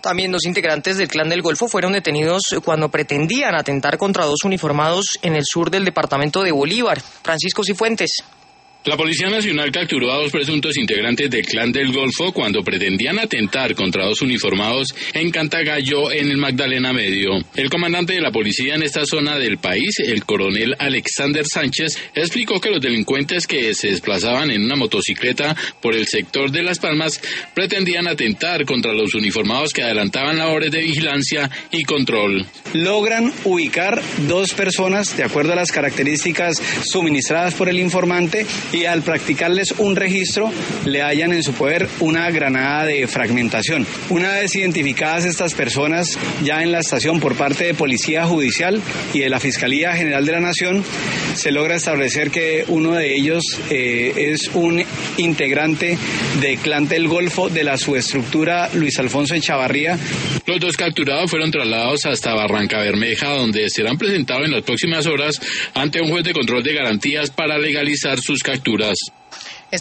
También 2 integrantes del Clan del Golfo fueron detenidos cuando pretendían atentar contra 2 uniformados en el sur del departamento de Bolívar. Francisco Cifuentes. La Policía Nacional capturó a 2 presuntos integrantes del Clan del Golfo cuando pretendían atentar contra 2 uniformados en Cantagallo, en el Magdalena Medio. El comandante de la policía en esta zona del país, el coronel Alexander Sánchez, explicó que los delincuentes que se desplazaban en una motocicleta por el sector de Las Palmas pretendían atentar contra los uniformados que adelantaban labores de vigilancia y control. Logran ubicar 2 personas de acuerdo a las características suministradas por el informante y al practicarles un registro le hallan en su poder una granada de fragmentación. Una vez identificadas estas personas ya en la estación por parte de Policía Judicial y de la Fiscalía General de la Nación, se logra establecer que uno de ellos es un integrante del Clan del Golfo de la subestructura Luis Alfonso Echavarría. Los 2 capturados fueron trasladados hasta Barranca Bermeja, donde serán presentados en las próximas horas ante un juez de control de garantías para legalizar sus capturas.